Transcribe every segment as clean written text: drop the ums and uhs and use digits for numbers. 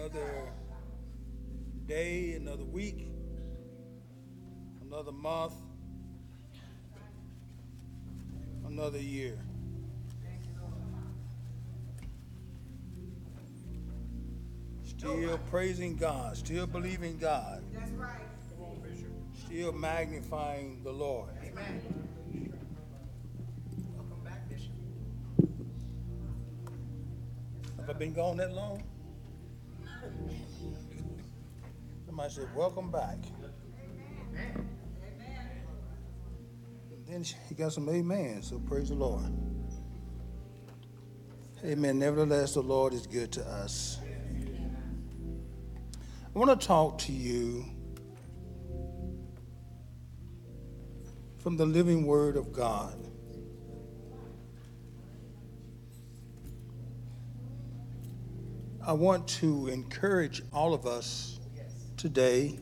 Another day, another week, another month, another year. Still praising God, still believing God. That's right. Still magnifying the Lord. Amen. Welcome back, Bishop. Have I been gone that long? Somebody said, welcome back. Amen. And then he got some amen, so praise the Lord. Amen. Nevertheless, the Lord is good to us. I want to talk to you from the living word of God. I want to encourage all of us today.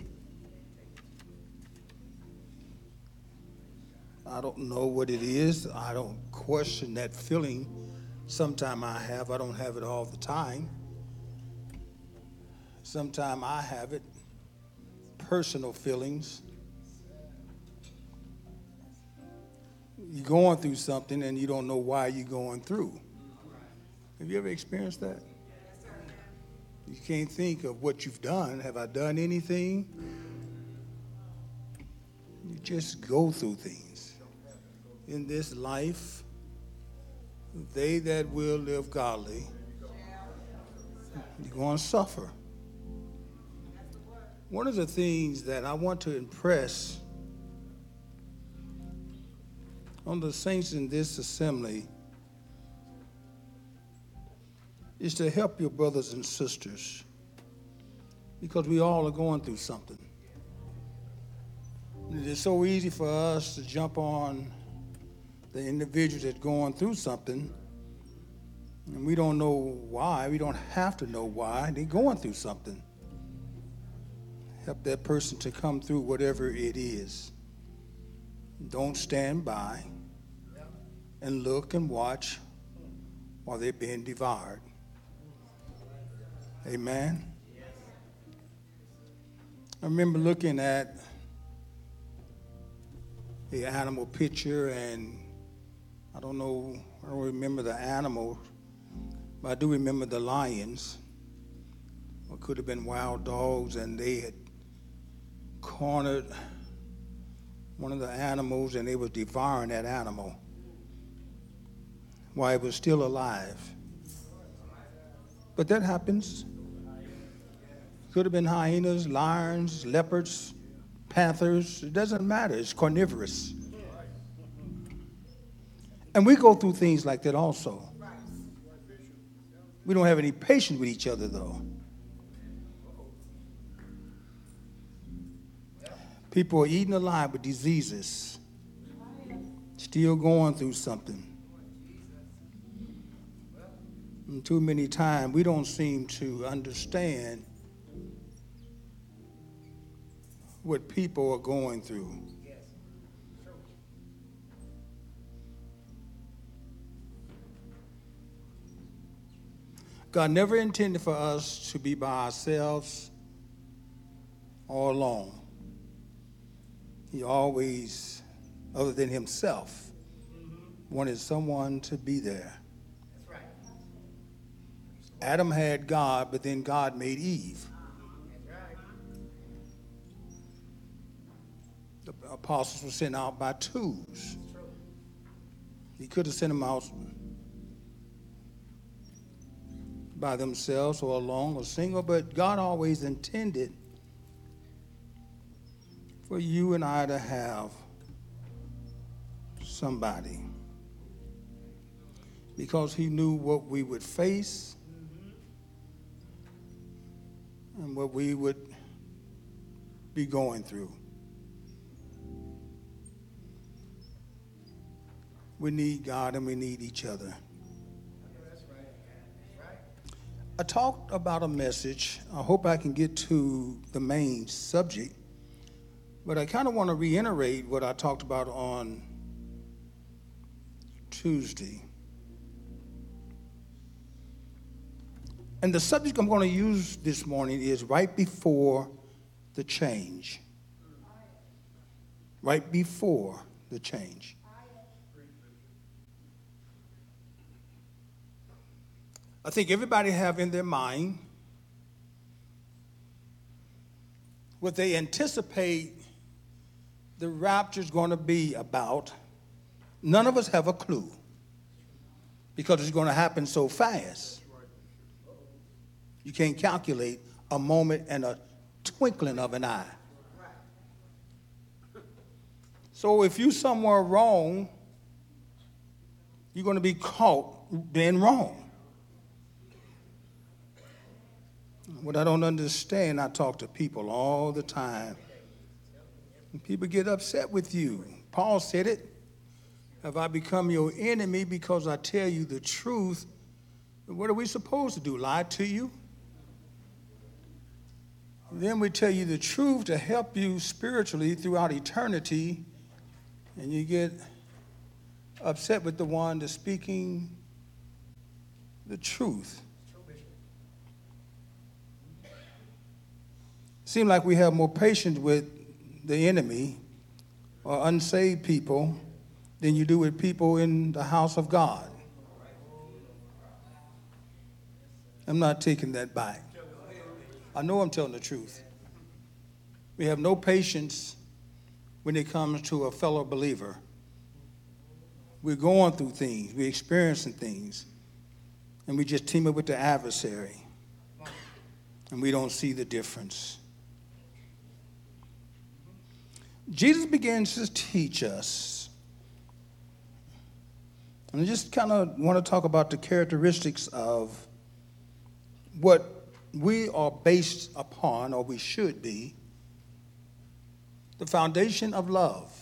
I don't know what it is. I don't question that feeling. Sometimes I have. I don't have it all the time. Sometimes I have it. Personal feelings. You're going through something and you don't know why you're going through. Have you ever experienced that? You can't think of what you've done. Have I done anything? You just go through things. In this life, they that will live godly, you're going to suffer. One of the things that I want to impress on the saints in this assembly is to help your brothers and sisters, because we all are going through something. It is so easy for us to jump on the individual that's going through something, and we don't know why. We don't have to know why. They're going through something. Help that person to come through whatever it is. Don't stand by and look and watch while they're being devoured. Amen. I remember looking at the animal picture, and I don't remember the animal, but I do remember the lions. Or could have been wild dogs, and they had cornered one of the animals, and they was devouring that animal while it was still alive. But that happens. Could have been hyenas, lions, leopards, panthers. It doesn't matter. It's carnivorous. And we go through things like that also. We don't have any patience with each other, though. People are eaten alive with diseases, still going through something. And too many times we don't seem to understand what people are going through. God never intended for us to be by ourselves or alone. He always, other than himself, wanted someone to be there. That's right. Adam had God, but then God made Eve. That's right. The apostles were sent out by twos. He could have sent them out by themselves or alone or single, but God always intended for you and I to have somebody, because he knew what we would face and what we would be going through. We need God and we need each other. I talked about a message. I hope I can get to the main subject, but I kind of want to reiterate what I talked about on Tuesday. And the subject I'm going to use this morning is right before the change. Right before the change. I think everybody have in their mind what they anticipate the rapture is going to be about. None of us have a clue because it's going to happen so fast. You can't calculate a moment and a twinkling of an eye. So if you're somewhere wrong, you're going to be caught being wrong. What I don't understand, I talk to people all the time. And people get upset with you. Paul said it. Have I become your enemy because I tell you the truth? What are we supposed to do? Lie to you? Then we tell you the truth to help you spiritually throughout eternity, and you get upset with the one that's speaking the truth. Seems like we have more patience with the enemy or unsaved people than you do with people in the house of God. I'm not taking that back. I know I'm telling the truth. We have no patience when it comes to a fellow believer. We're going through things, we're experiencing things, and we just team up with the adversary, and we don't see the difference. Jesus begins to teach us, and I just kind of want to talk about the characteristics of what we are based upon, or we should be, the foundation of love.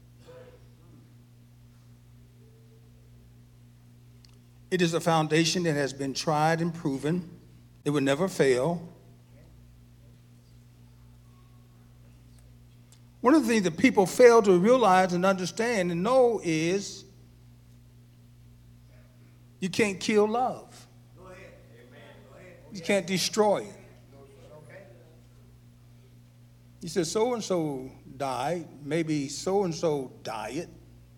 It is a foundation that has been tried and proven. It will never fail. One of the things that people fail to realize and understand and know is you can't kill love. You can't destroy it. He said so-and-so died, maybe so-and-so died,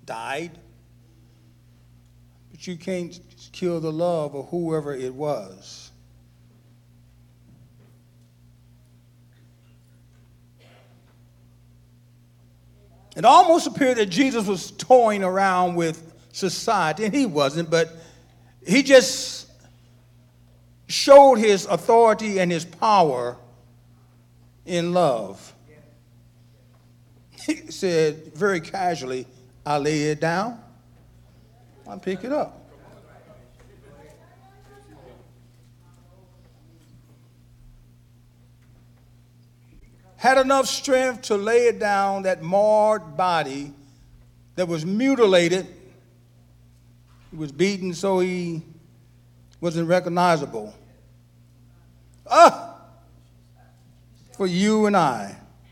but you can't kill the love of whoever it was. It almost appeared that Jesus was toying around with society, and he wasn't, but he just showed his authority and his power in love. He said very casually, I lay it down, I pick it up. Had enough strength to lay it down, that marred body that was mutilated. He was beaten so he wasn't recognizable. For you and I,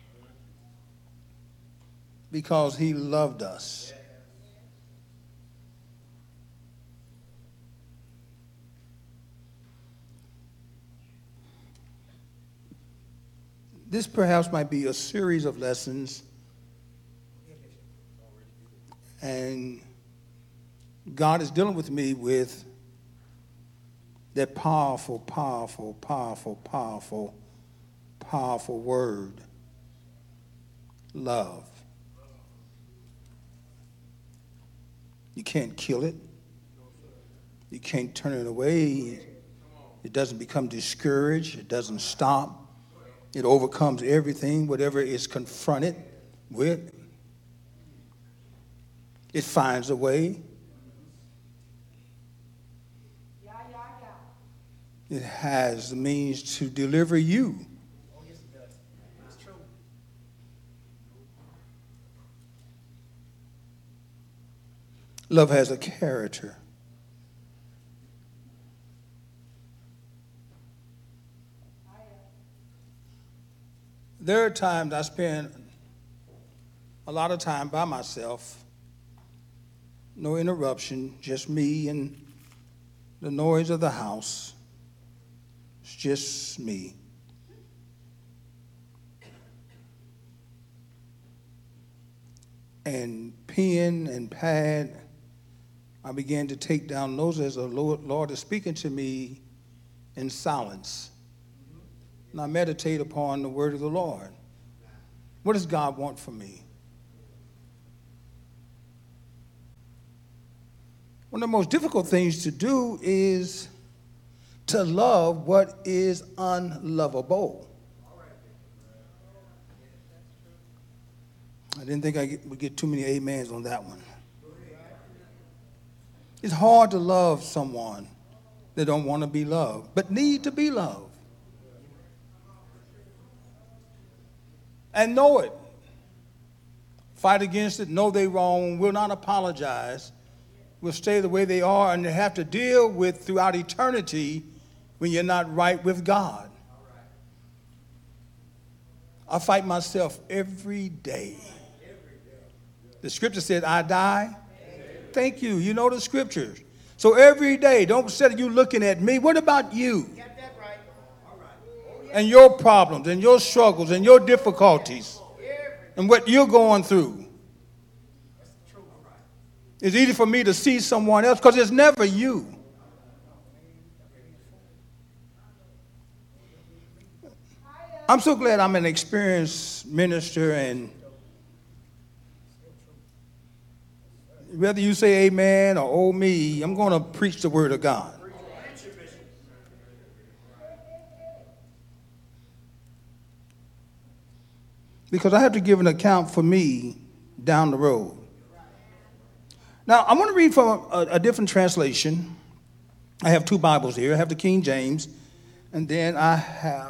because he loved us. This perhaps might be a series of lessons, and God is dealing with me with that powerful, powerful, powerful, powerful, powerful word, love. You can't kill it. You can't turn it away. It doesn't become discouraged. It doesn't stop. It overcomes everything, whatever it's confronted with. It finds a way. It has the means to deliver you. Oh, yes, it does. It's true. Love has a character. There are times I spend a lot of time by myself, no interruption, just me and the noise of the house. It's just me. And pen and pad, I began to take down notes as the Lord is speaking to me in silence. And I meditate upon the word of the Lord. What does God want from me? One of the most difficult things to do is to love what is unlovable. I didn't think I would get too many amens on that one. It's hard to love someone that don't want to be loved, but need to be loved. And know it. Fight against it, know they're wrong, will not apologize, will stay the way they are, and they have to deal with throughout eternity when you're not right with God. I fight myself every day. The scripture said, I die. Thank you. You know the scriptures. So every day, don't say you looking at me. What about you? And your problems and your struggles and your difficulties and what you're going through. It's easy for me to see someone else because it's never you. I'm so glad I'm an experienced minister, and whether you say amen or oh me, I'm going to preach the word of God. Because I have to give an account for me down the road. Now, I want to read from a different translation. I have two Bibles here. I have the King James, and then I have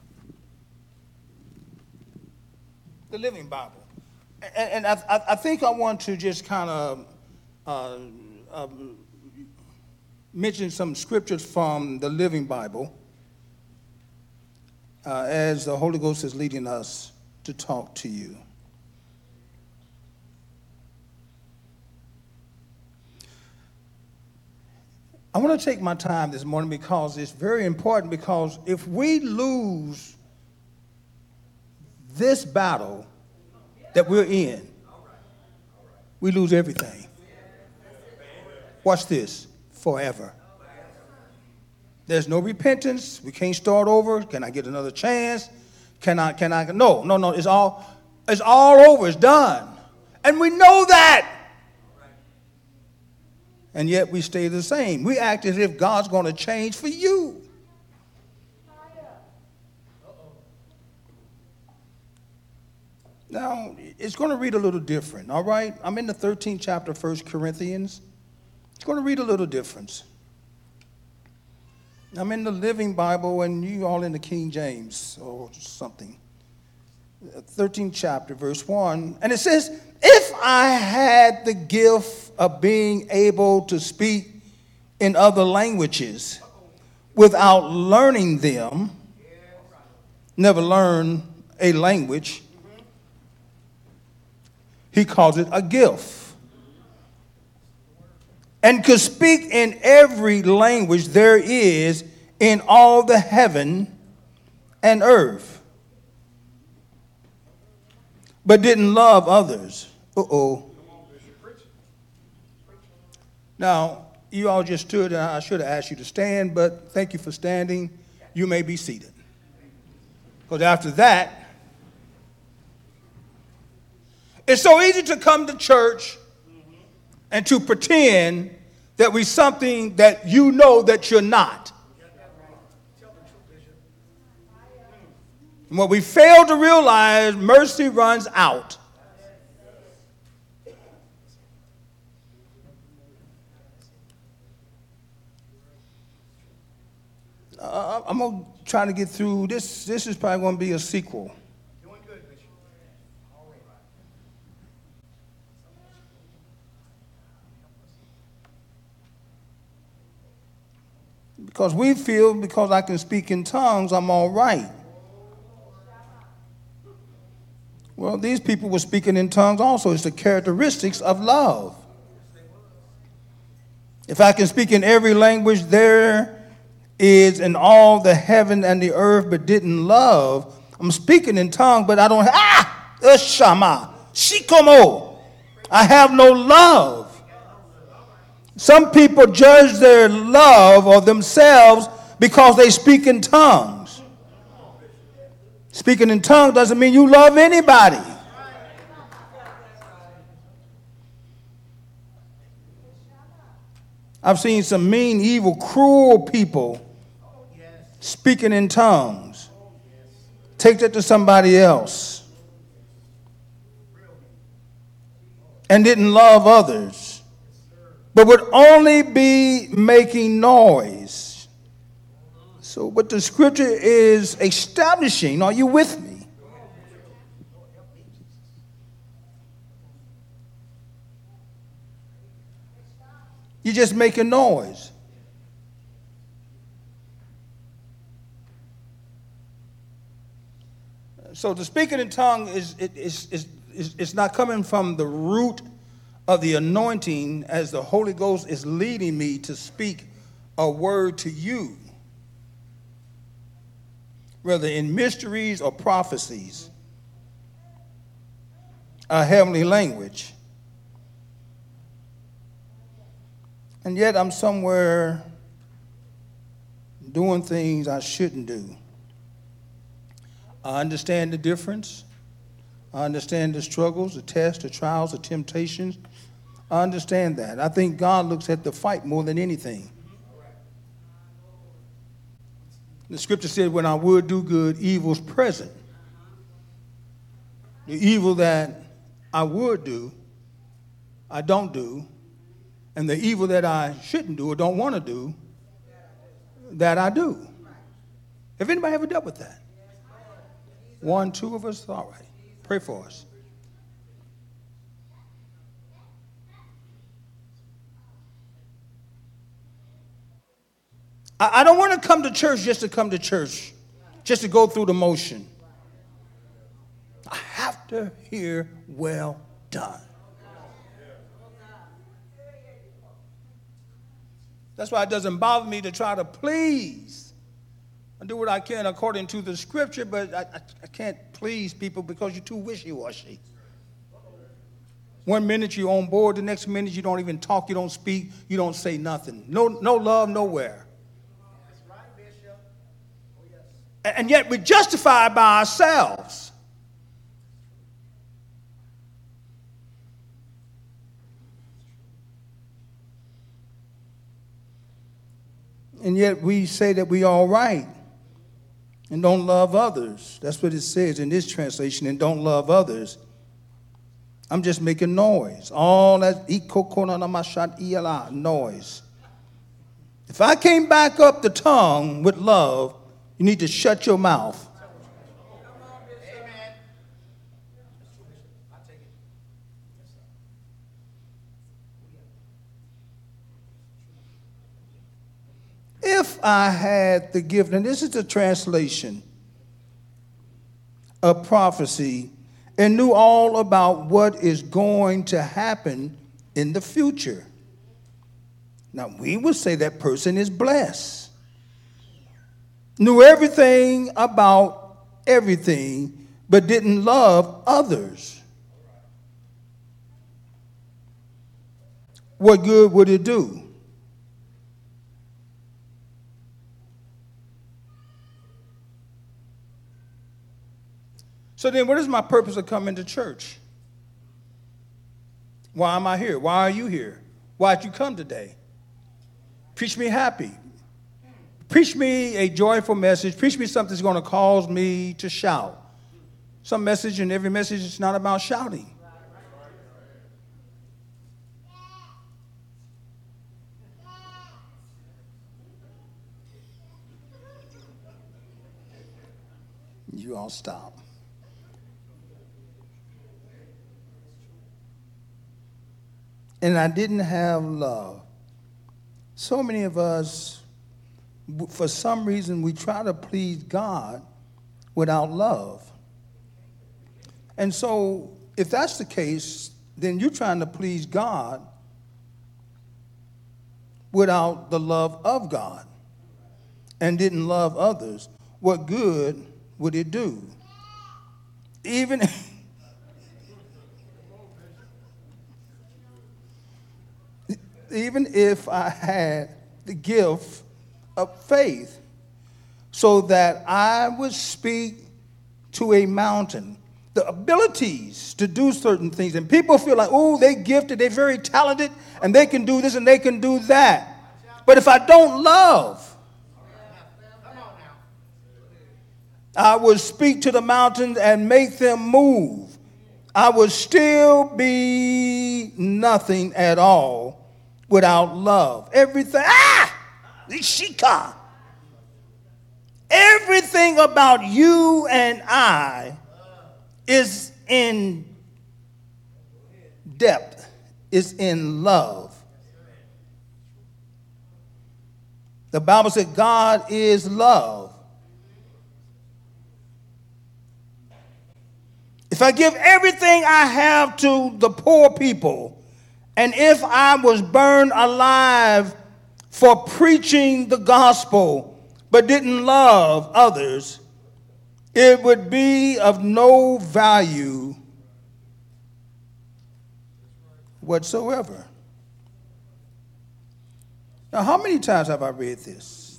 the Living Bible. And I think I want to just kind of mention some scriptures from the Living Bible as the Holy Ghost is leading us to talk to you. I want to take my time this morning because it's very important, because if we lose this battle that we're in, we lose everything. Watch this. Forever. There's no repentance. We can't start over. Can I get another chance? Can I? No. It's all over. It's done. And we know that. And yet we stay the same. We act as if God's going to change for you. Now, it's going to read a little different, all right? I'm in the 13th chapter of 1 Corinthians. It's going to read a little different. I'm in the Living Bible, and you all in the King James or something. 13th chapter, verse 1. And it says, if I had the gift of being able to speak in other languages without learning them, never learn a language, he calls it a gift, and could speak in every language there is in all the heaven and earth, but didn't love others. Now, you all just stood, and I should have asked you to stand, but thank you for standing. You may be seated. Because after that, it's so easy to come to church and to pretend that we're something that you know that you're not. And what we fail to realize, mercy runs out. I'm going to try to get through this. This is probably going to be a sequel. Because we feel because I can speak in tongues, I'm all right. Well, these people were speaking in tongues also. It's the characteristics of love. If I can speak in every language there is in all the heaven and the earth, but didn't love. I'm speaking in tongue, but I don't Shama, Shikomo. I have no love. Some people judge their love or themselves because they speak in tongues. Speaking in tongues doesn't mean you love anybody. I've seen some mean, evil, cruel people speaking in tongues. Take that to somebody else. And didn't love others, but would only be making noise. So what the scripture is establishing, are you with me? You're just making noise. So the speaking in tongue is not coming from the root of the anointing as the Holy Ghost is leading me to speak a word to you, whether in mysteries or prophecies, a heavenly language. And yet I'm somewhere doing things I shouldn't do. I understand the difference. I understand the struggles, the tests, the trials, the temptations. I understand that. I think God looks at the fight more than anything. The scripture said, when I would do good, evil's present. The evil that I would do, I don't do. And the evil that I shouldn't do or don't want to do, that I do. Have anybody ever dealt with that? One, two of us? All right. Pray for us. I don't want to come to church just to come to church, just to go through the motion. I have to hear well done. That's why it doesn't bother me to try to please. I do what I can according to the scripture, but I can't please people because you're too wishy-washy. One minute you're on board, the next minute you don't even talk, you don't speak, you don't say nothing. No love nowhere. That's right, Bishop. Oh, yes. And yet we justify by ourselves. And yet we say that we all right and don't love others. That's what it says in this translation, and don't love others. I'm just making noise. All that noise. If I can't back up the tongue with love, you need to shut your mouth. Amen. I take it. Yes, sir. If I had the gift, and this is the translation of prophecy, and knew all about what is going to happen in the future. Now, we would say that person is blessed. Knew everything about everything, but didn't love others. What good would it do? So then what is my purpose of coming to church? Why am I here? Why are you here? Why'd you come today? Preach me happy. Preach me a joyful message. Preach me something that's going to cause me to shout. Some message, and every message is not about shouting. You all stop. And I didn't have love. So many of us, for some reason, we try to please God without love. And so, if that's the case, then you're trying to please God without the love of God. and didn't love others, what good would it do? Even if I had the gift of faith so that I would speak to a mountain, the abilities to do certain things, and people feel like, oh, they're gifted, they're very talented, and they can do this and they can do that. But if I don't love, I would speak to the mountains and make them move. I would still be nothing at all without love. Everything, Ishika. Everything about you and I is in depth, is in love. The Bible said God is love. If I give everything I have to the poor people, and if I was burned alive for preaching the gospel but didn't love others, it would be of no value whatsoever. Now, how many times have I read this?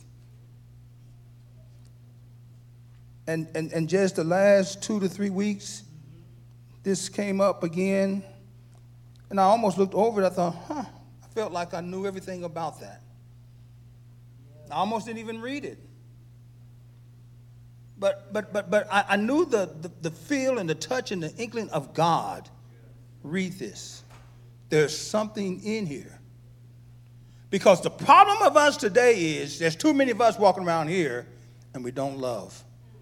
And just the last 2 to 3 weeks, this came up again, and I almost looked over it. I thought, I felt like I knew everything about that. I almost didn't even read it. But I knew the feel and the touch and the inkling of God. Read this. There's something in here. Because the problem of us today is there's too many of us walking around here and we don't love.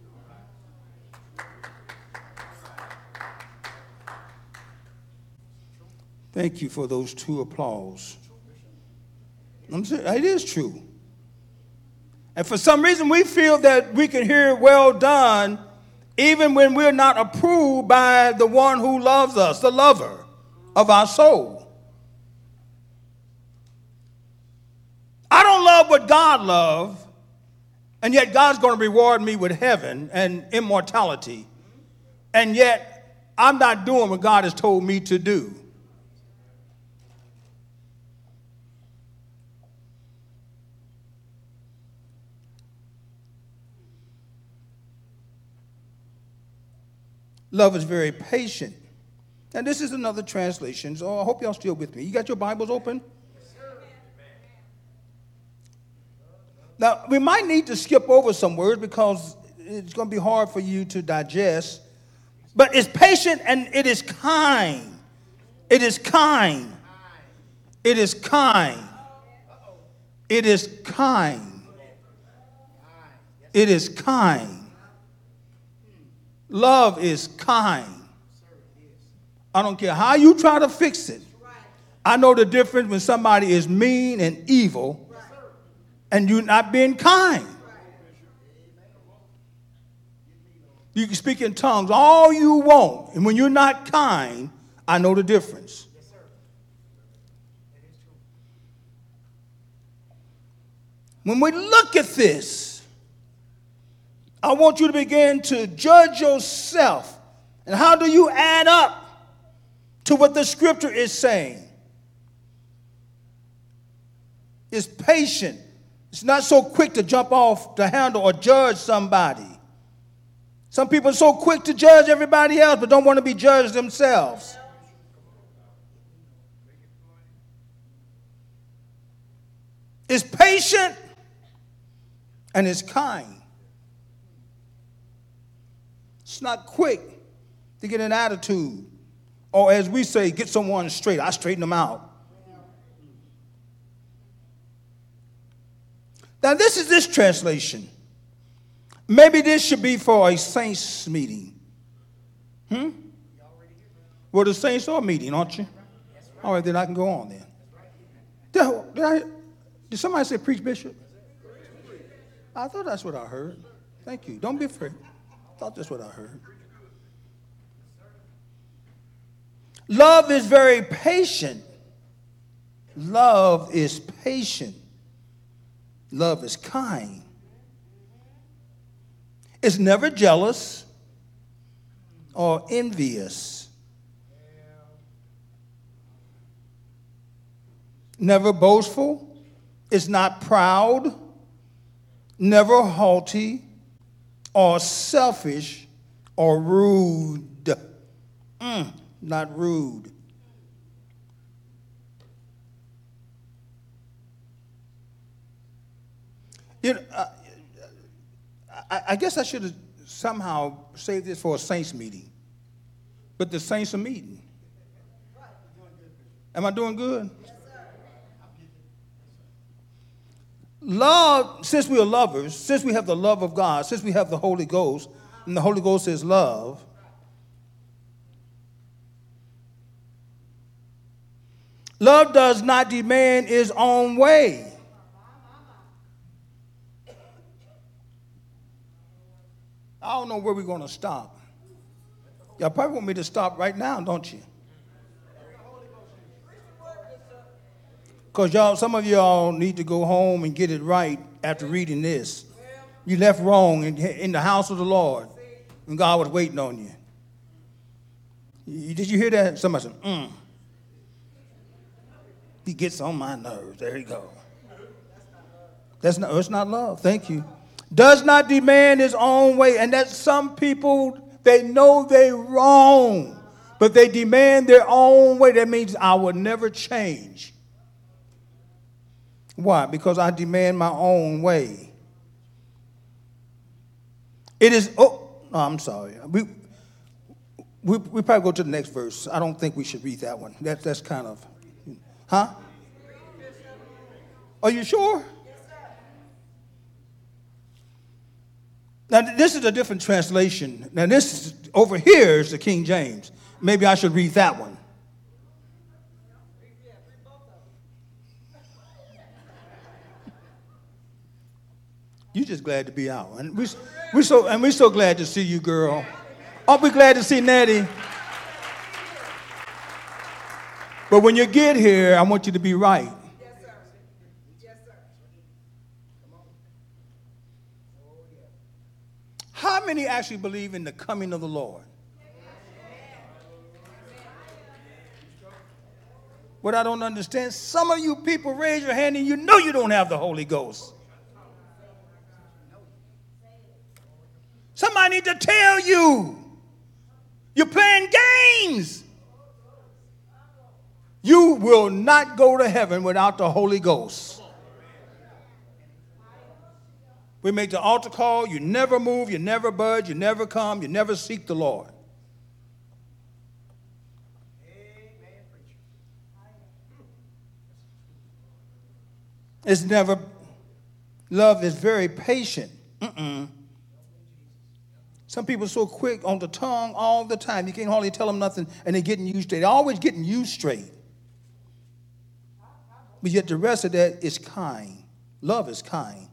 Thank you for those 2 applause. I'm saying, it is true. And for some reason, we feel that we can hear well done even when we're not approved by the one who loves us, the lover of our soul. I don't love what God loves, and yet God's going to reward me with heaven and immortality. And yet, I'm not doing what God has told me to do. Love is very patient. And this is another translation, so I hope y'all still with me. You got your Bibles open? Yes, sir. Now, we might need to skip over some words because it's going to be hard for you to digest. But it's patient and it is kind. It is kind. It is kind. It is kind. It is kind. Love is kind. I don't care how you try to fix it. I know the difference when somebody is mean and evil and you're not being kind. You can speak in tongues all you want, and when you're not kind, I know the difference. When we look at this, I want you to begin to judge yourself. And how do you add up to what the scripture is saying? It's patient. It's not so quick to jump off the handle or judge somebody. Some people are so quick to judge everybody else but don't want to be judged themselves. It's patient and it's kind. It's not quick to get an attitude. Or as we say, get someone straight. I straighten them out. Now this is this translation. Maybe this should be for a saints meeting. Well, the saints are meeting, aren't you? All right, then I can go on then. Did somebody say preach, Bishop? I thought that's what I heard. Thank you. Don't be afraid. I thought that's what I heard. Love is very patient. Love is patient. Love is kind. It's never jealous or envious. Never boastful. It's not proud. Never haughty or selfish or rude. Not rude. You know, I guess I should have somehow saved this for a saints meeting. But the saints are meeting. Am I doing good? Love, since we are lovers, since we have the love of God, since we have the Holy Ghost, and the Holy Ghost is love, love does not demand its own way. I don't know where we're going to stop. Y'all probably want me to stop right now, don't you? Because y'all, some of y'all need to go home and get it right after reading this. You left wrong in the house of the Lord when God was waiting on you. Did you hear that? Somebody said, He gets on my nerves. There you go. It's not love. Thank you. Does not demand his own way. And that some people, they know they're wrong, but they demand their own way. That means I will never change. Why? Because I demand my own way. It is, I'm sorry. We probably go to the next verse. I don't think we should read that one. That's kind of, huh? Are you sure? Now, this is a different translation. Now, this over here is the King James. Maybe I should read that one. You just glad to be out. And we're so glad to see you, girl. Aren't we glad to see Nettie? But when you get here, I want you to be right. Yes, sir. Yes, sir. Come on. Oh, yeah. How many actually believe in the coming of the Lord? What I don't understand, some of you people raise your hand and you know you don't have the Holy Ghost. Somebody need to tell you. You're playing games. You will not go to heaven without the Holy Ghost. We make the altar call. You never move. You never budge. You never come. You never seek the Lord. It's never, love is very patient. Some people are so quick on the tongue all the time. You can't hardly tell them nothing, and they're getting you straight. They're always getting you straight. But yet the rest of that is kind. Love is kind.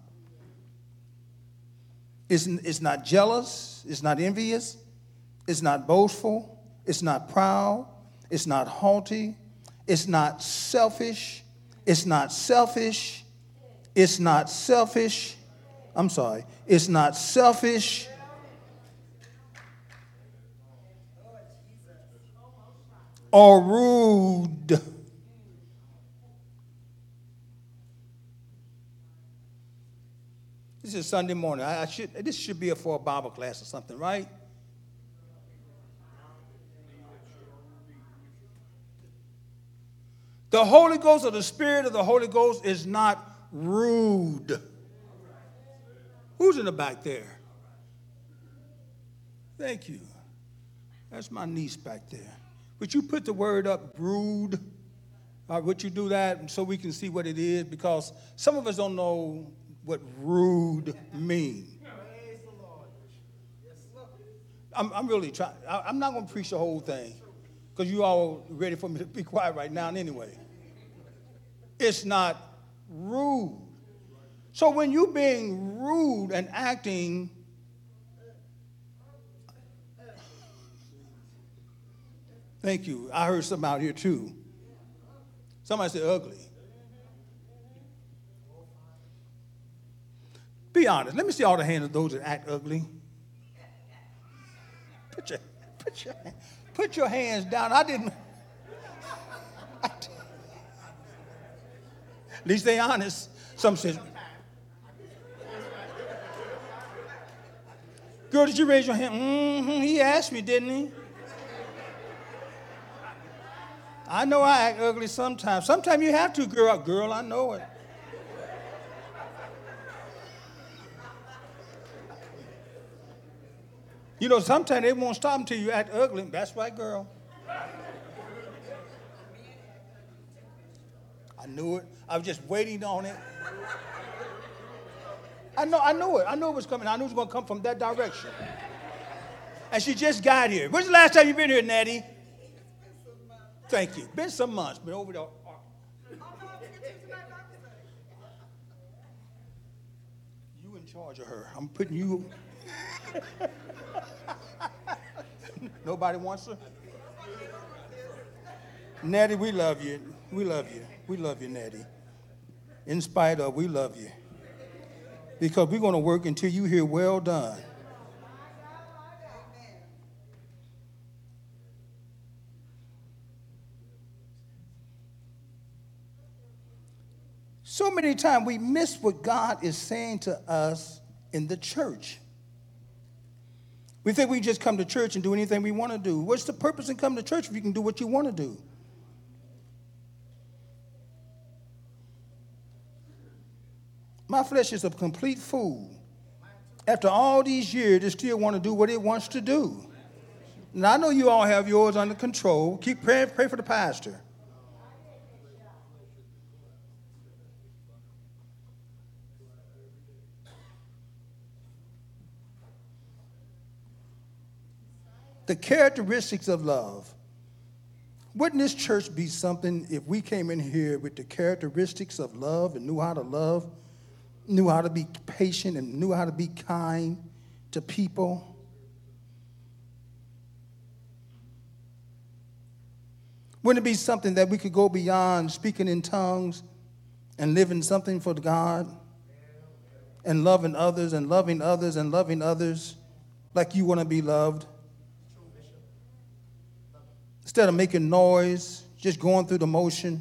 It's not jealous. It's not envious. It's not boastful. It's not proud. It's not haughty. It's not selfish. It's not selfish. It's not selfish. I'm sorry. It's not selfish. Or rude. This is Sunday morning. This should be for a Bible class or something, right? The Holy Ghost or the Spirit of the Holy Ghost is not rude. Who's in the back there? Thank you. That's my niece back there. Would you put the word up, rude? Would you do that so we can see what it is? Because some of us don't know what rude means. Praise the Lord. Yes, Lord. I'm really trying. I'm not going to preach the whole thing because you all ready for me to be quiet right now anyway. It's not rude. So when you're being rude and acting thank you. I heard something out here too. Somebody said ugly. Be honest. Let me see all the hands of those that act ugly. Put your hands down. I didn't. At least they honest. Some says, girl, did you raise your hand? Mm-hmm. He asked me, didn't he? I know I act ugly sometimes. Sometimes you have to, girl. Girl, I know it. You know, sometimes they won't stop until you act ugly. That's right, girl. I knew it. I was just waiting on it. I knew it. I knew it was coming. I knew it was going to come from that direction. And she just got here. When's the last time you've been here, Natty? Thank you. Been some months, but over there. You in charge of her. I'm putting you. Nobody wants her? Natty, we love you. We love you. We love you, Natty. In spite of, we love you. Because we're going to work until you hear well done. So many times we miss what God is saying to us in the church. We think we just come to church and do anything we want to do. What's the purpose in coming to church if you can do what you want to do? My flesh is a complete fool. After all these years, it still want to do what it wants to do. Now, I know you all have yours under control. Keep praying, pray for the pastor. The characteristics of love. Wouldn't this church be something if we came in here with the characteristics of love and knew how to love, knew how to be patient and knew how to be kind to people? Wouldn't it be something that we could go beyond speaking in tongues and living something for God and loving others and loving others and loving others like you want to be loved? Instead of making noise, just going through the motion,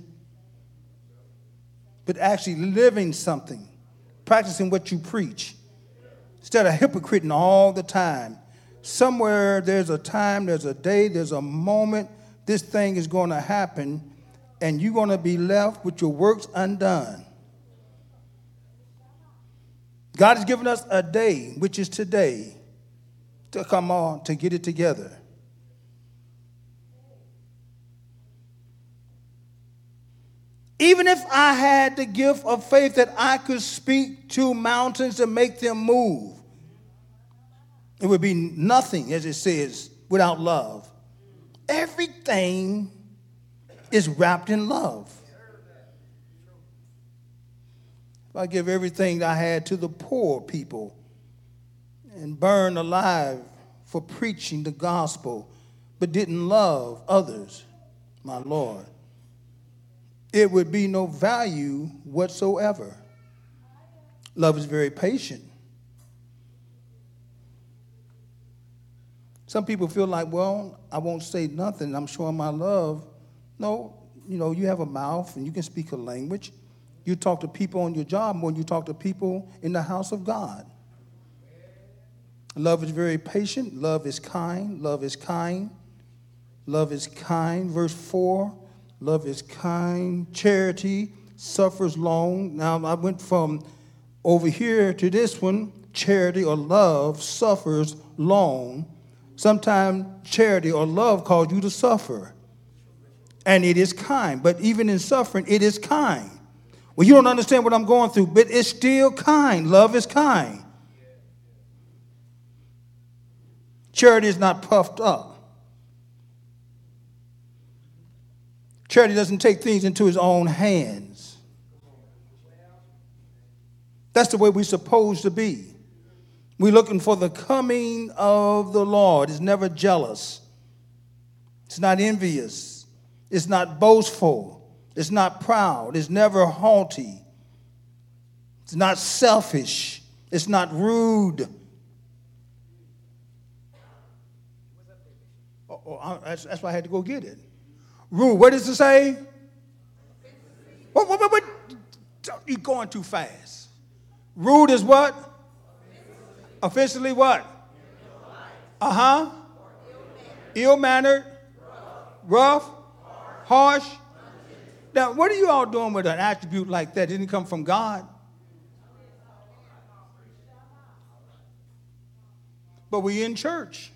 but actually living something, practicing what you preach, instead of hypocriting all the time. Somewhere there's a time, there's a day, there's a moment, this thing is going to happen, and you're going to be left with your works undone. God has given us a day, which is today, to come on, to get it together. Even if I had the gift of faith that I could speak to mountains and make them move, it would be nothing, as it says, without love. Everything is wrapped in love. If I give everything I had to the poor people and burn alive for preaching the gospel, but didn't love others, my Lord, it would be no value whatsoever. Love is very patient. Some people feel like, well, I won't say nothing. I'm showing my love. No, you have a mouth and you can speak a language. You talk to people on your job more than you talk to people in the house of God. Love is very patient. Love is kind. Love is kind. Love is kind. Verse 4. Love is kind. Charity suffers long. Now, I went from over here to this one. Charity or love suffers long. Sometimes charity or love calls you to suffer. And it is kind. But even in suffering, it is kind. Well, you don't understand what I'm going through, but it's still kind. Love is kind. Charity is not puffed up. Charity doesn't take things into his own hands. That's the way we're supposed to be. We're looking for the coming of the Lord. It's never jealous. It's not envious. It's not boastful. It's not proud. It's never haughty. It's not selfish. It's not rude. That's why I had to go get it. Rude. What does it say? What? You're going too fast. Rude is what? Offensively what? Uh-huh. Ill-mannered. Rough. Harsh. Now, what are you all doing with an attribute like that? Didn't it come from God? But we in church.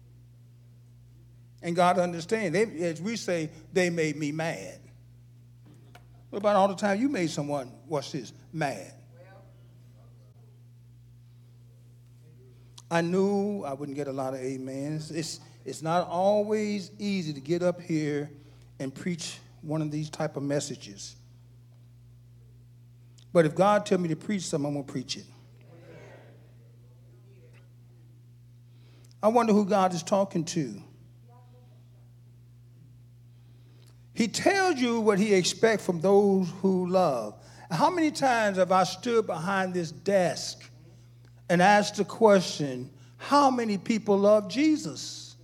And God understands. As we say, they made me mad. What about all the time you made someone, watch this, mad? I knew I wouldn't get a lot of amens. It's not always easy to get up here and preach one of these type of messages. But if God tell me to preach something, I'm going to preach it. I wonder who God is talking to. He tells you what he expects from those who love. How many times have I stood behind this desk and asked the question, how many people love Jesus?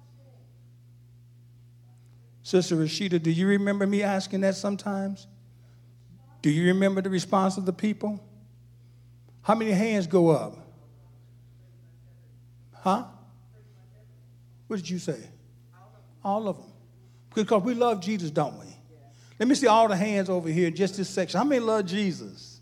Sister Rashida, do you remember me asking that sometimes? Do you remember the response of the people? How many hands go up? Huh? What did you say? All of them. Because we love Jesus, don't we? Let me see all the hands over here in just this section. How many love Jesus?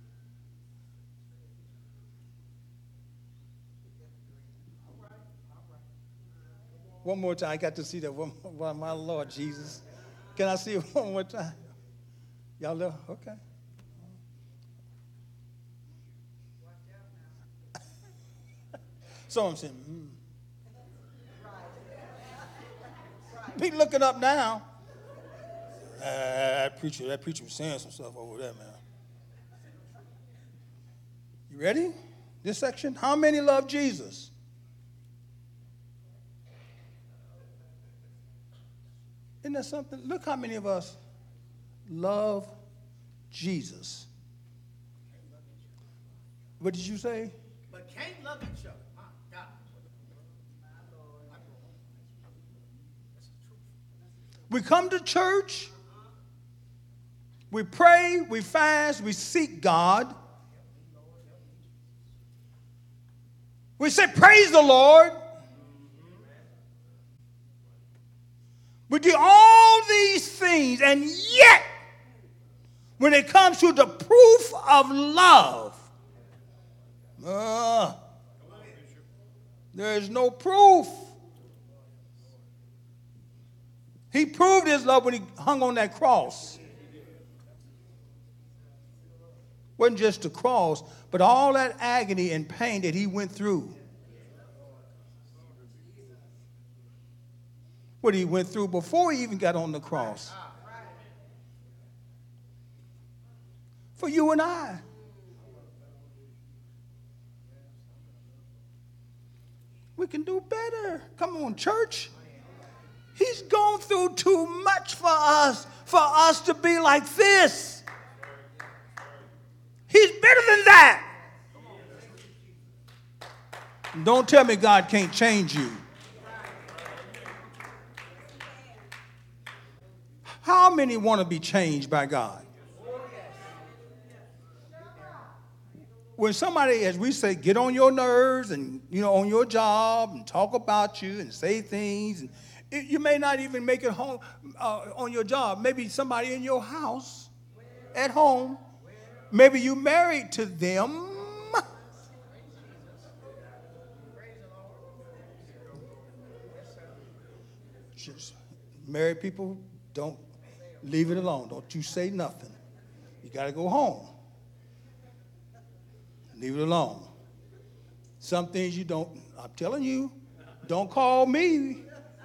One more time. I got to see that one. My Lord Jesus. Can I see it one more time? Y'all love? Okay. So I'm saying, People looking up now. That preacher was saying some stuff over there, man. You ready? This section. How many love Jesus? Isn't that something? Look how many of us love Jesus. What did you say? But can't love each other. My God. That's the truth. We come to church, we pray, we fast, we seek God. We say, praise the Lord. We do all these things, and yet, when it comes to the proof of love, there is no proof. He proved his love when he hung on that cross. Wasn't just the cross, but all that agony and pain that he went through. What he went through before he even got on the cross. For you and I. We can do better. Come on, church. He's gone through too much for us to be like this. He's better than that. Don't tell me God can't change you. How many want to be changed by God? When somebody, as we say, get on your nerves and, on your job and talk about you and say things, and you may not even make it home on your job. Maybe somebody in your house, at home, maybe you married to them. Just married people, don't leave it alone. Don't you say nothing. You got to go home. Leave it alone. Some things you don't, I'm telling you, don't call me.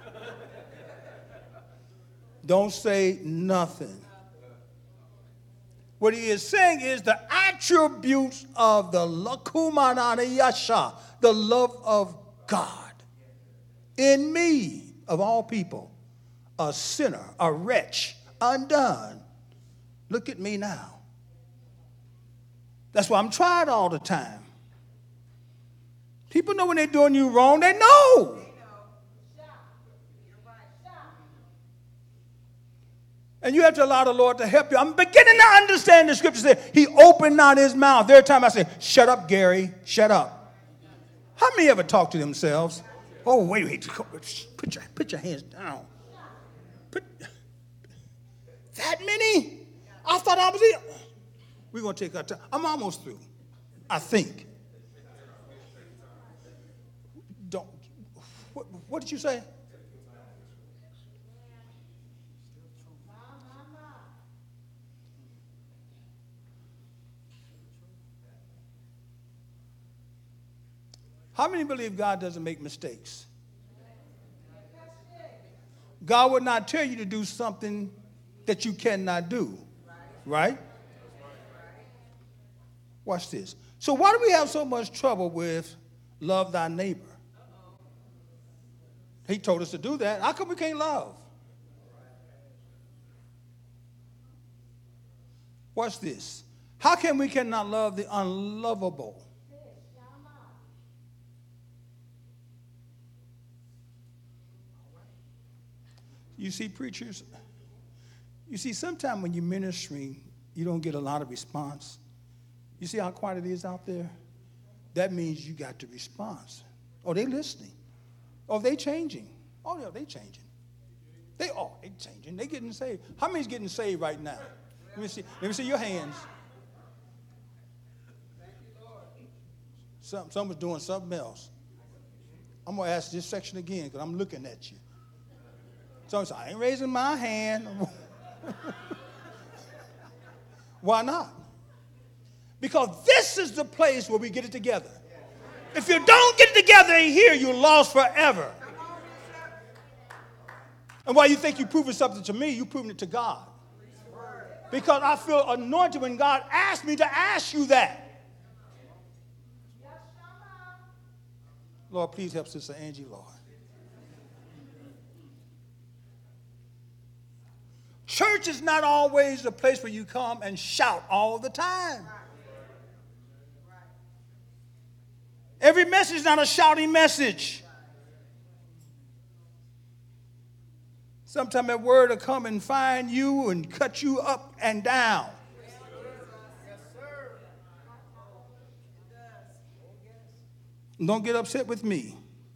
Don't say nothing. What he is saying is the attributes of the lakumanana yasha, the love of God, in me, of all people, a sinner, a wretch, undone. Look at me now. That's why I'm tried all the time. People know when they're doing you wrong. They know. And you have to allow the Lord to help you. I'm beginning to understand the scripture says he opened not his mouth. Every time I say, shut up, Gary, shut up. How many ever talk to themselves? Oh, wait, put your hands down. That many? I thought I was here. We're going to take our time. I'm almost through, I think. What did you say? How many believe God doesn't make mistakes? God would not tell you to do something that you cannot do, right? Watch this. So why do we have so much trouble with love thy neighbor? He told us to do that. How come we can't love? Watch this. How come we cannot love the unlovable? You see, preachers, you see, sometimes when you're ministering, you don't get a lot of response. You see how quiet it is out there? That means you got the response. Oh, they listening. Oh, they changing. Oh, yeah, they changing. They changing. They getting saved. How many's getting saved right now? Let me see your hands. Some was doing something else. I'm going to ask this section again because I'm looking at you. Some say, I ain't raising my hand. Why not? Because this is the place where we get it together. If you don't get it together in here, you're lost forever. And why you think you're proving something to me, you're proving it to God. Because I feel anointed when God asked me to ask you that. Lord, please help Sister Angie, Lord. Church is not always the place where you come and shout all the time. Every message is not a shouting message. Sometimes that word will come and find you and cut you up and down. Don't get upset with me.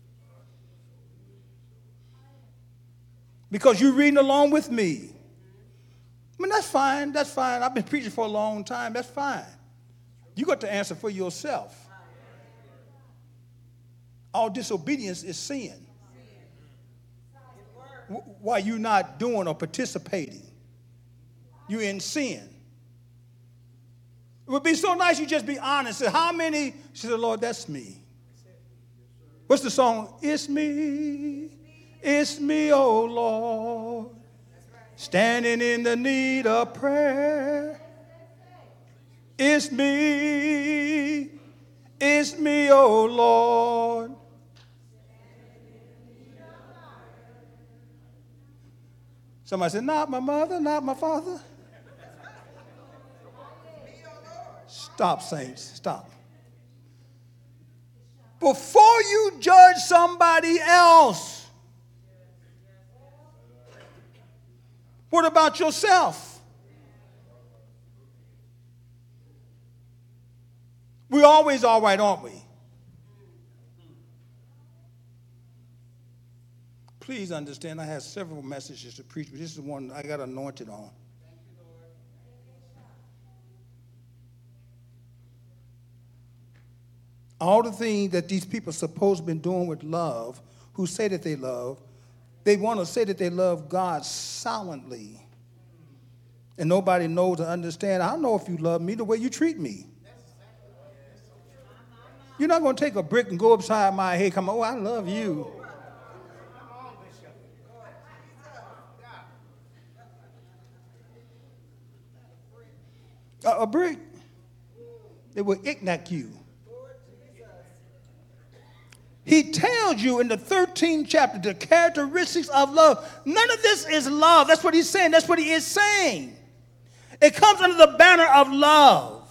Because you're reading along with me. I mean, that's fine. That's fine. I've been preaching for a long time. That's fine. You got to answer for yourself. All disobedience is sin. Why you not doing or participating? You're in sin. It would be so nice you just be honest. Say, how many? She said, Lord, that's me. What's the song? It's me, oh Lord, standing in the need of prayer. It's me, oh Lord. Somebody said, not my mother, not my father. Stop, saints, stop. Before you judge somebody else, what about yourself? We're always all right, aren't we? Please understand, I have several messages to preach, but this is one I got anointed on. All the things that these people supposed to be doing with love, who say that they love, they want to say that they love God silently. And nobody knows or understands. I don't know if you love me the way you treat me. You're not going to take a brick and go upside my head, come on, oh, I love you. A brick, it will ignite you. He tells you in the 13th chapter the characteristics of love. None of this is love. That's what he's saying. That's what he is saying. It comes under the banner of love.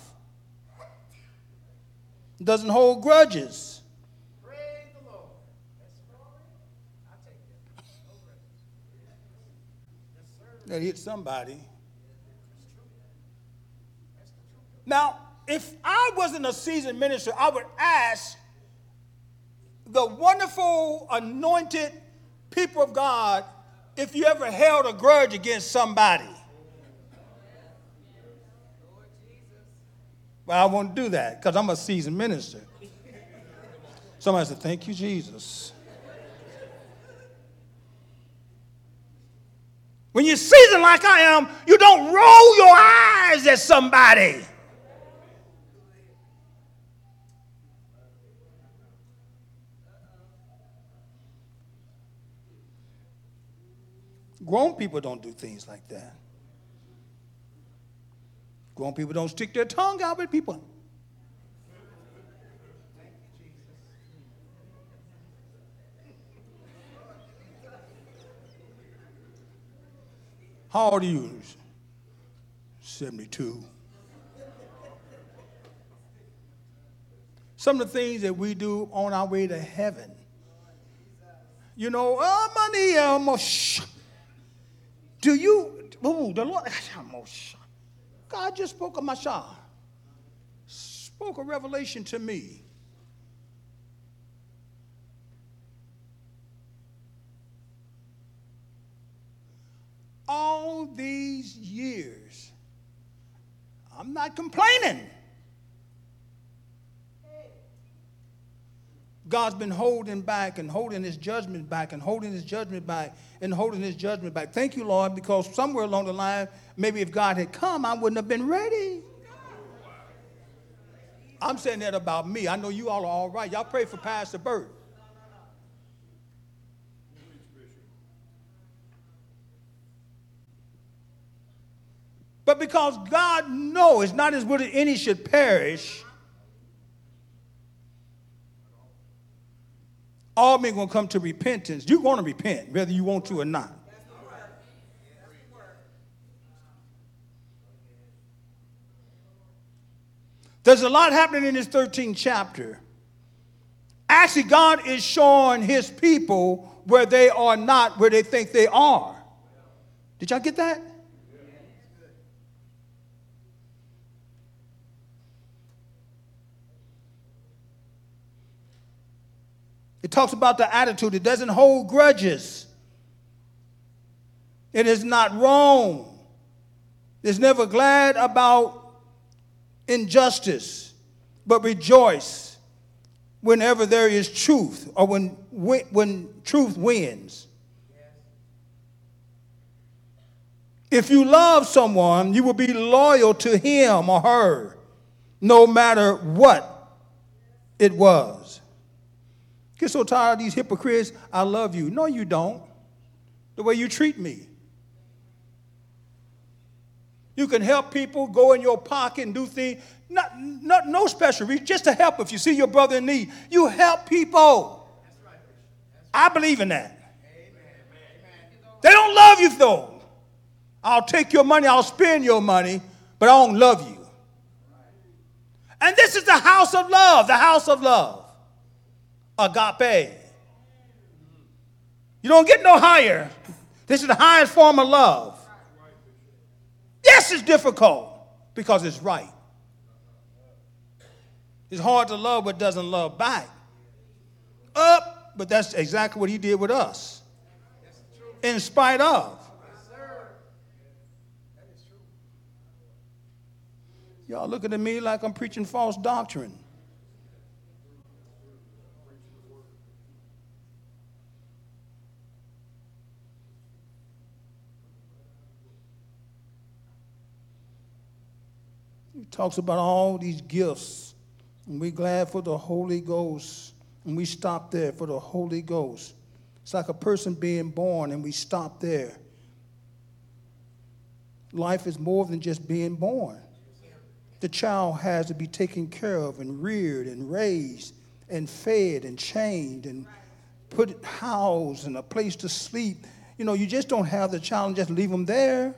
It doesn't hold grudges. Praise the Lord. That's I take that. Yes, sir. That hit somebody. Now, if I wasn't a seasoned minister, I would ask the wonderful, anointed people of God if you ever held a grudge against somebody. But I won't do that because I'm a seasoned minister. Somebody said, thank you, Jesus. When you're seasoned like I am, you don't roll your eyes at somebody. Grown people don't do things like that. Grown people don't stick their tongue out at people. How old are you? 72. Some of the things that we do on our way to heaven. You know, do you, the Lord, God just spoke of my child, spoke a revelation to me. All these years, I'm not complaining. God's been holding back and holding his judgment back and holding his judgment back and holding his judgment back. Thank you, Lord, because somewhere along the line, maybe if God had come, I wouldn't have been ready. I'm saying that about me. I know you all are all right. Y'all pray for Pastor Burt. But because God knows it's not his will that any should perish, all men going to come to repentance. You're going to repent, whether you want to or not. There's a lot happening in this 13th chapter. Actually, God is showing his people where they are not where they think they are. Did y'all get that? It talks about the attitude. It doesn't hold grudges. It is not wrong. It's never glad about injustice, but rejoice whenever there is truth or when truth wins. If you love someone, you will be loyal to him or her, no matter what it was. Get so tired of these hypocrites. I love you. No, you don't. The way you treat me. You can help people, go in your pocket and do things. No special reason, just to help. If you see your brother in need, you help people. I believe in that. They don't love you though. I'll take your money, I'll spend your money, but I don't love you. And this is the house of love, the house of love. Agape. You don't get no higher. This is the highest form of love. Yes, it's difficult because it's right. It's hard to love but doesn't love back. But that's exactly what he did with us. In spite of. Y'all looking at me like I'm preaching false doctrine. He talks about all these gifts, and we're glad for the Holy Ghost, and we stop there for the Holy Ghost. It's like a person being born, and we stop there. Life is more than just being born. The child has to be taken care of and reared and raised and fed and chained and put housed and a place to sleep. You know, you just don't have the child and just leave them there.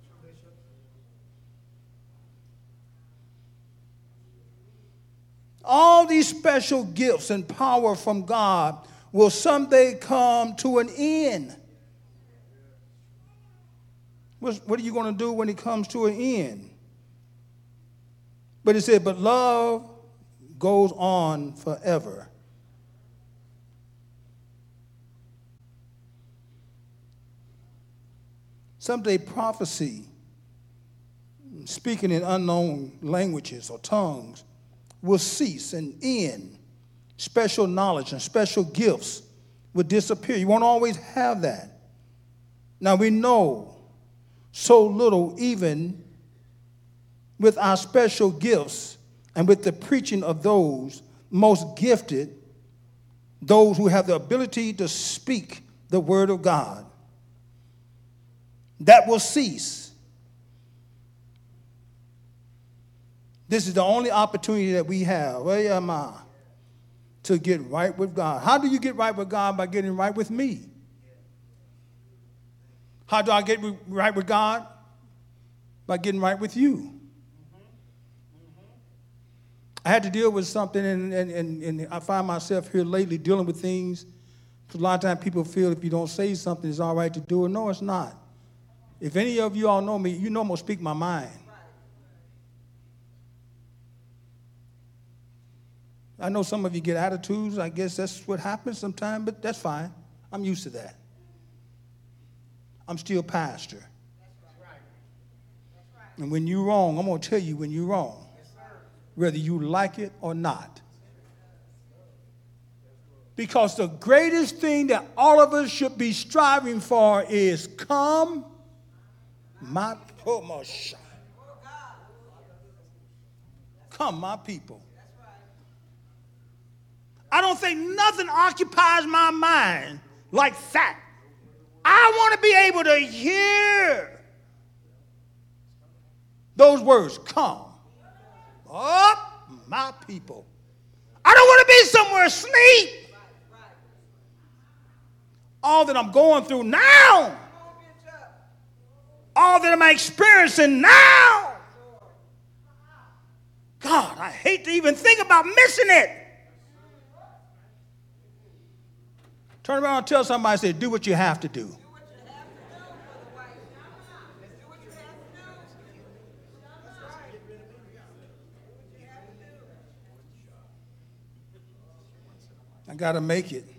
All these special gifts and power from God will someday come to an end. What are you going to do when it comes to an end? But it said, but love goes on forever. Someday prophecy, speaking in unknown languages or tongues, will cease and end. Special knowledge and special gifts will disappear. You won't always have that. Now we know so little even with our special gifts and with the preaching of those most gifted, those who have the ability to speak the word of God. That will cease. This is the only opportunity that we have. Where am I? To get right with God. How do you get right with God? By getting right with me. How do I get right with God? By getting right with you. I had to deal with something, and I find myself here lately dealing with things. A lot of times people feel if you don't say something, it's all right to do it. No, it's not. If any of you all know me, you know I'm going to speak my mind. I know some of you get attitudes. I guess that's what happens sometimes, but that's fine. I'm used to that. I'm still pastor. And when you're wrong, I'm going to tell you when you're wrong, whether you like it or not. Because the greatest thing that all of us should be striving for is come my people. I don't think nothing occupies my mind like that. I want to be able to hear those words, come up my people. I don't want to be somewhere asleep. All that I'm going through now, all that I'm experiencing now, God, I hate to even think about missing it. Turn around and tell somebody, say, do what you have to do. I got to make it.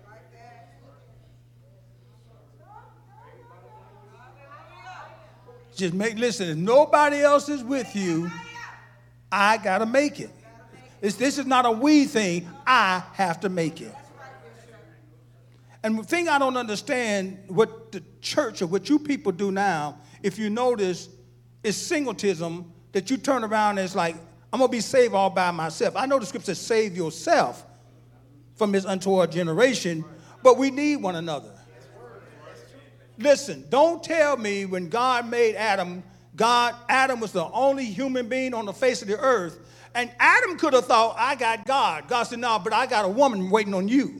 Listen, if nobody else is with you, I got to make it. This is not a we thing. I have to make it. And the thing I don't understand, what the church or what you people do now, if you notice, is singletism, that you turn around and it's like, I'm going to be saved all by myself. I know the scripture says save yourself from this untoward generation, but we need one another. Listen, don't tell me when God made Adam was the only human being on the face of the earth, and Adam could have thought, I got God. God said, no, but I got a woman waiting on you.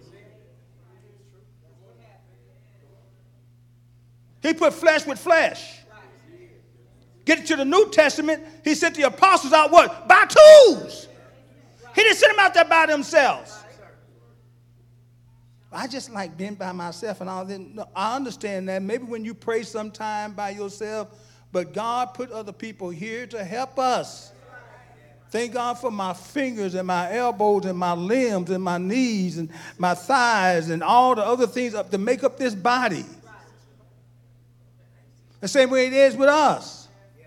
He put flesh with flesh. Get it to the New Testament, he sent the apostles out what? By twos. He didn't send them out there by themselves. I just like being by myself and all that. No, I understand that. Maybe when you pray sometime by yourself, but God put other people here to help us. Thank God for my fingers and my elbows and my limbs and my knees and my thighs and all the other things to make up this body. The same way it is with us.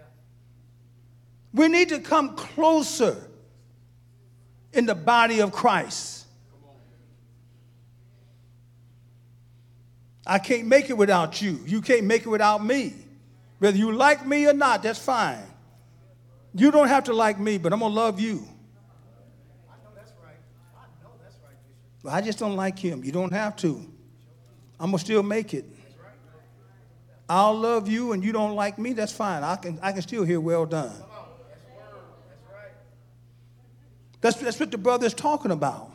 We need to come closer in the body of Christ. I can't make it without you. You can't make it without me. Whether you like me or not, that's fine. You don't have to like me, but I'm going to love you. I know that's right. Well, I just don't like him. You don't have to. I'm going to still make it. I'll love you and you don't like me, that's fine. I can still hear well done. That's what the brother is talking about.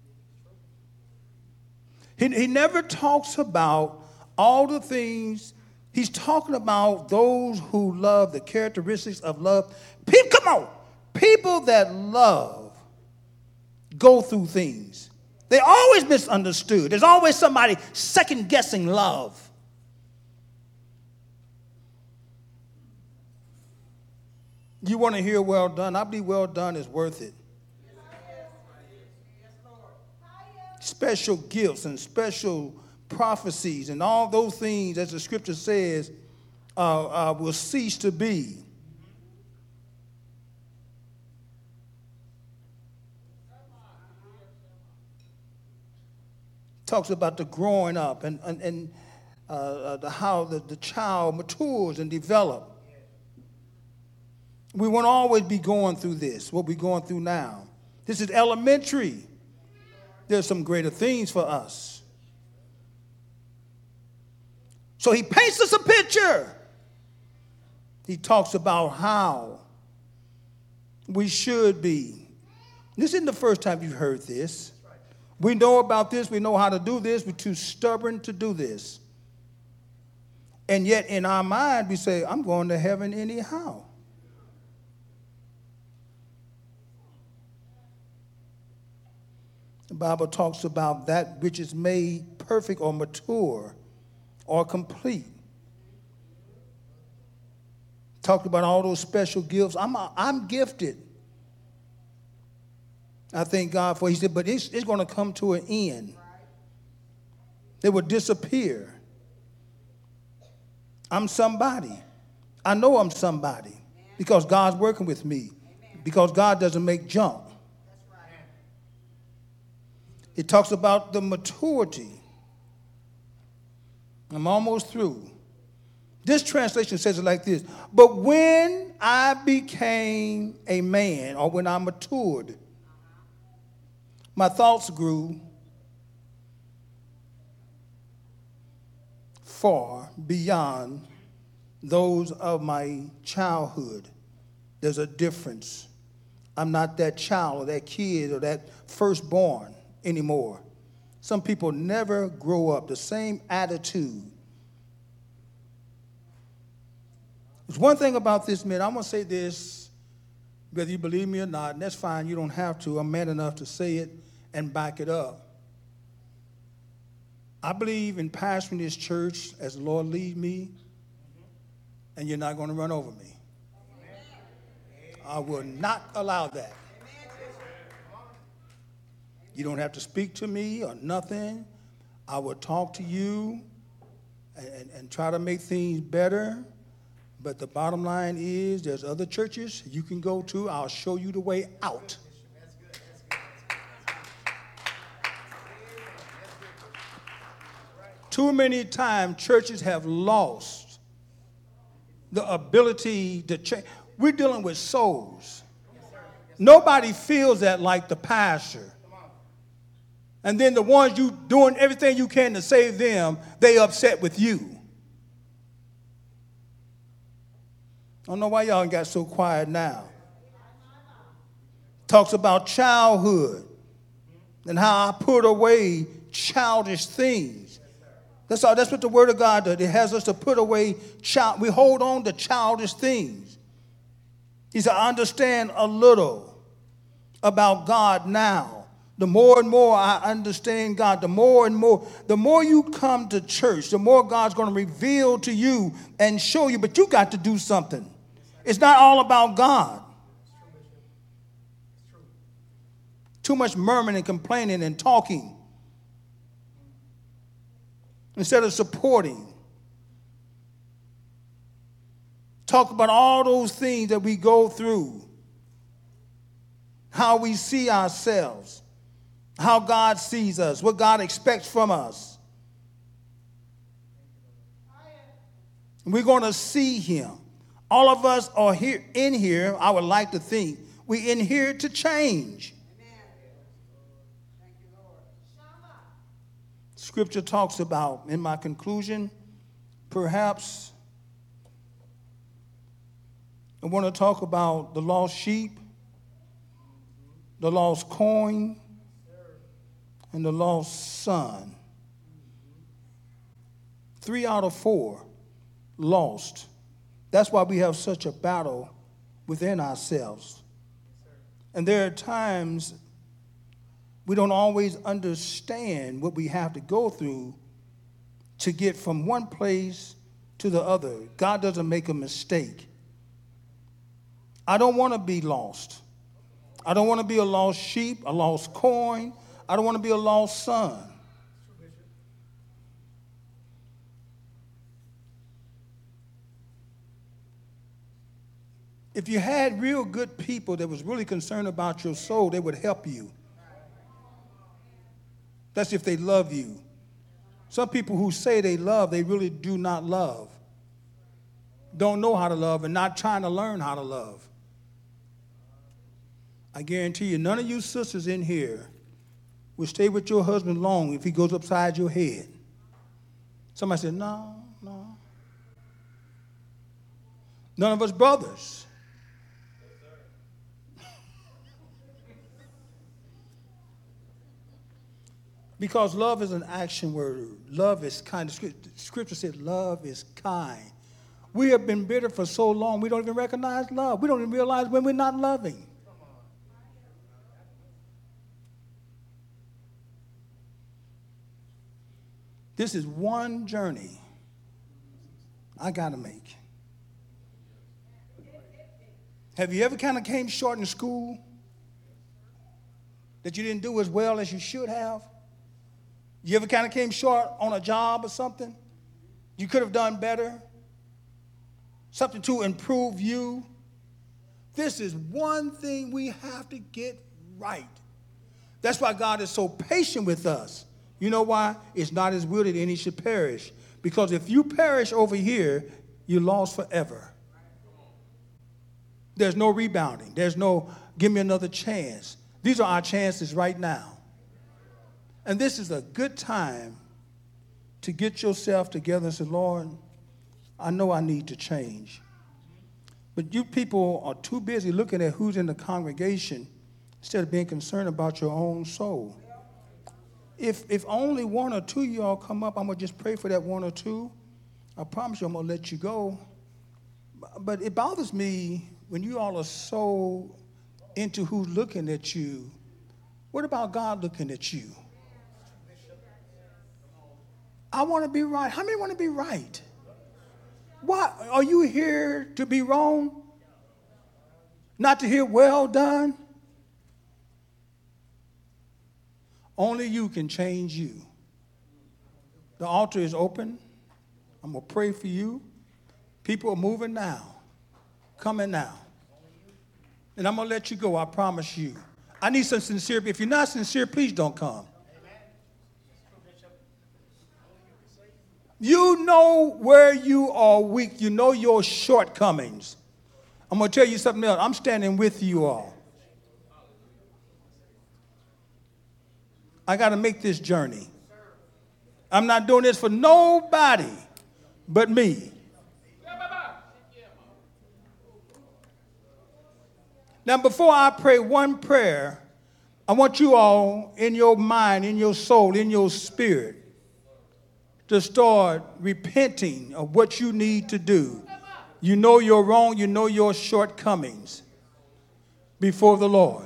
He never talks about all the things. He's talking about those who love, the characteristics of love. People that love go through things. They're always misunderstood. There's always somebody second-guessing love. You want to hear well done? I believe well done is worth it. Special gifts and special prophecies and all those things, as the scripture says, will cease to be. Talks about the growing up and how the child matures and develops. We won't always be going through this, what we're going through now. This is elementary. There's some greater things for us. So he paints us a picture. He talks about how we should be. This isn't the first time you've heard this. We know about this. We know how to do this. We're too stubborn to do this. And yet in our mind, we say, I'm going to heaven anyhow. The Bible talks about that which is made perfect or mature or complete. Talked about all those special gifts. I'm gifted. I thank God for it. He said, but it's going to come to an end. They will disappear. I'm somebody. I know I'm somebody because God's working with me. Because God doesn't make junk. It talks about the maturity. I'm almost through. This translation says it like this. But when I became a man, or when I matured, my thoughts grew far beyond those of my childhood. There's a difference. I'm not that child or that kid or that firstborn anymore. Some people never grow up. The same attitude. There's one thing about this, man. I'm going to say this, whether you believe me or not, and that's fine. You don't have to. I'm man enough to say it and back it up. I believe in pastoring this church as the Lord leads me, and you're not going to run over me. I will not allow that. You don't have to speak to me or nothing. I will talk to you and try to make things better. But the bottom line is there's other churches you can go to. I'll show you the way out. Too many times churches have lost the ability to change. We're dealing with souls. Nobody feels that like the pastor. And then the ones you doing everything you can to save them, they upset with you. I don't know why y'all got so quiet now. Talks about childhood and how I put away childish things. That's what the Word of God does. It has us to put away we hold on to childish things. He said, I understand a little about God now. The more and more I understand God, the more you come to church, the more God's going to reveal to you and show you, but you got to do something. It's not all about God. Too much murmuring and complaining and talking instead of supporting. Talk about all those things that we go through, how we see ourselves, how God sees us, what God expects from us. We're going to see him. All of us are in here, I would like to think, we're in here to change. Amen. Thank you, Lord. Scripture talks about, in my conclusion, perhaps I want to talk about the lost sheep, the lost coin, and the lost son. 3 out of 4 lost. That's why we have such a battle within ourselves. And there are times we don't always understand what we have to go through to get from one place to the other. God doesn't make a mistake. I don't want to be lost. I don't want to be a lost sheep, a lost coin. I don't want to be a lost son. If you had real good people that was really concerned about your soul, they would help you. That's if they love you. Some people who say they love, they really do not love. Don't know how to love and not trying to learn how to love. I guarantee you, none of you sisters in here will stay with your husband long if he goes upside your head. Somebody said, no. None of us brothers. Because love is an action word. Love is kind. Scripture said love is kind. We have been bitter for so long, we don't even recognize love. We don't even realize when we're not loving. This is one journey I got to make. Have you ever kind of came short in school? That you didn't do as well as you should have? You ever kind of came short on a job or something? You could have done better? Something to improve you? This is one thing we have to get right. That's why God is so patient with us. You know why? It's not his will that any should perish. Because if you perish over here, you're lost forever. There's no rebounding. There's no give me another chance. These are our chances right now. And this is a good time to get yourself together and say, Lord, I know I need to change. But you people are too busy looking at who's in the congregation instead of being concerned about your own soul. If only one or two of y'all come up, I'm going to just pray for that one or two. I promise you I'm going to let you go. But it bothers me when you all are so into who's looking at you. What about God looking at you? I want to be right. How many want to be right? Why? Are you here to be wrong? Not to hear well done? Only you can change you. The altar is open. I'm going to pray for you. People are moving now. Coming now. And I'm going to let you go, I promise you. I need some sincerity. If you're not sincere, please don't come. You know where you are weak. You know your shortcomings. I'm going to tell you something else. I'm standing with you all. I got to make this journey. I'm not doing this for nobody but me. Now, before I pray one prayer, I want you all in your mind, in your soul, in your spirit, to start repenting of what you need to do. You know you're wrong. You know your shortcomings before the Lord.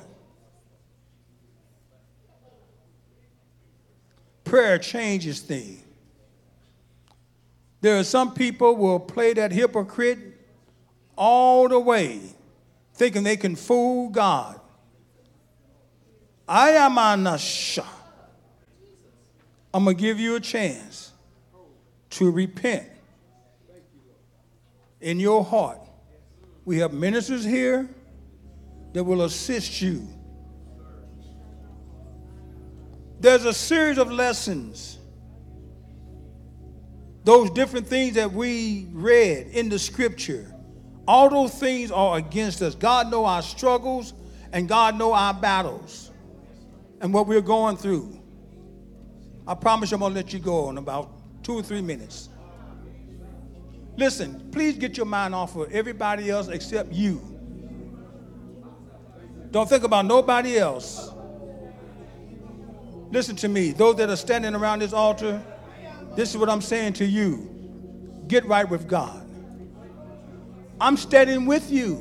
Prayer changes things. There are some people who will play that hypocrite all the way, thinking they can fool God. I'm going to give you a chance to repent in your heart. We have ministers here that will assist you. There's a series of lessons. Those different things that we read in the scripture, all those things are against us. God knows our struggles and God knows our battles and what we're going through. I promise you I'm going to let you go in about 2 or 3 minutes. Listen, please get your mind off of everybody else except you. Don't think about nobody else. Listen to me. Those that are standing around this altar, this is what I'm saying to you. Get right with God. I'm standing with you.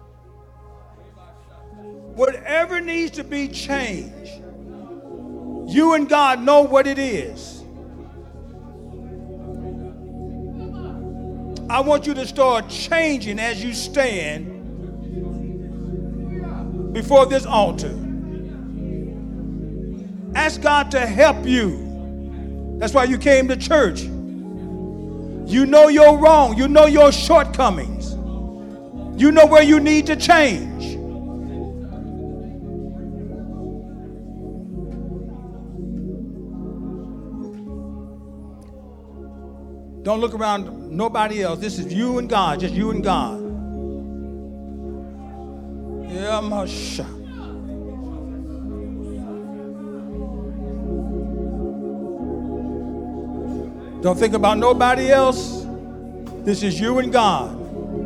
Whatever needs to be changed, You and God know what it is. I want you to start changing as you stand before this altar. Ask God to help you. That's why you came to church. You know you're wrong. You know your shortcomings. You know where you need to change. Don't look around nobody else. This is you and God, just you and God. Yeah, Masha. Don't think about nobody else. This is you and God.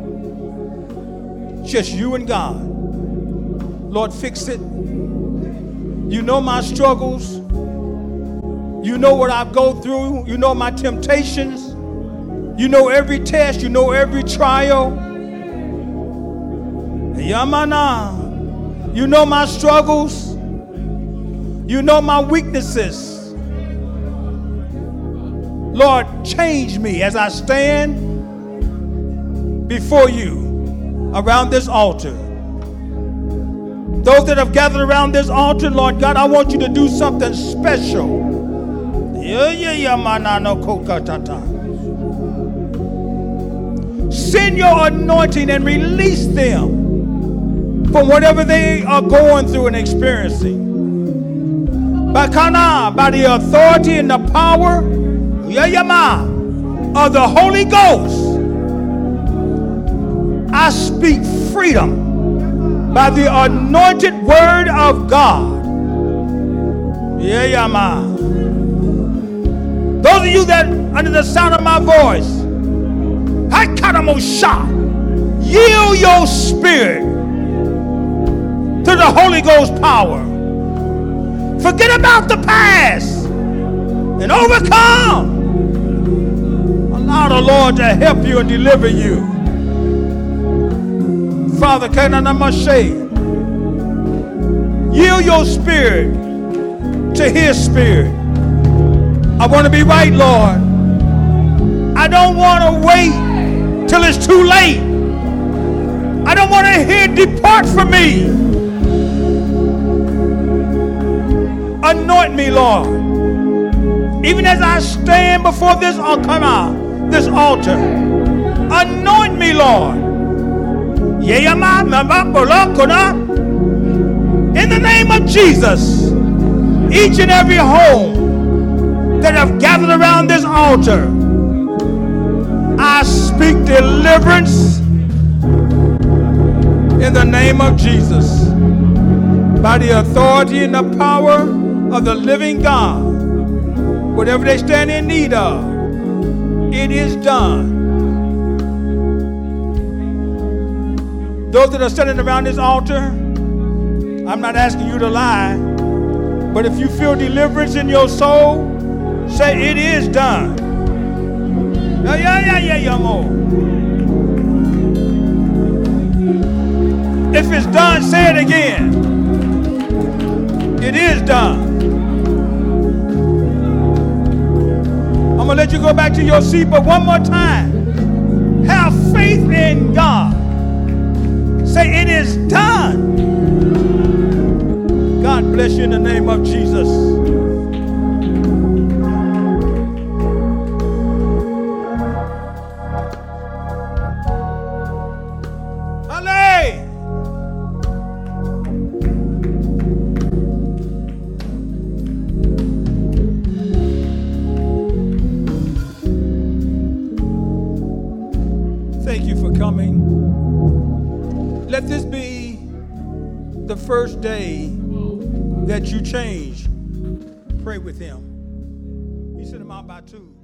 Just you and God. Lord, fix it. You know my struggles. You know what I go through. You know my temptations. You know every test. You know every trial. Yamana. You know my struggles. You know my weaknesses. Lord, change me as I stand before you around this altar. Those that have gathered around this altar, Lord God, I want you to do something special. Send your anointing and release them from whatever they are going through and experiencing. By the authority and the power of the Holy Ghost, I speak freedom by the anointed word of God. Those of you that under the sound of my voice, yield your spirit to the Holy Ghost power. Forget about the past and overcome. Allow the Lord to help you and deliver you. Father, yield your spirit to his spirit. I want to be right, Lord. I don't want to wait till it's too late. I don't want to hear depart from me. Anoint me, Lord. Even as I stand before this altar, anoint me, Lord. In the name of Jesus, each and every home that have gathered around this altar, I speak deliverance in the name of Jesus. By the authority and the power of the living God, whatever they stand in need of, it is done. Those that are standing around this altar, I'm not asking you to lie, but if you feel deliverance in your soul, say it is done. If it's done, say it again. It is done. I'm going to let you go back to your seat, but one more time. Have faith in God. Say, it is done. God bless you in the name of Jesus. Thank you for coming. Let this be the first day that you change. Pray with him. He sent them out by 2.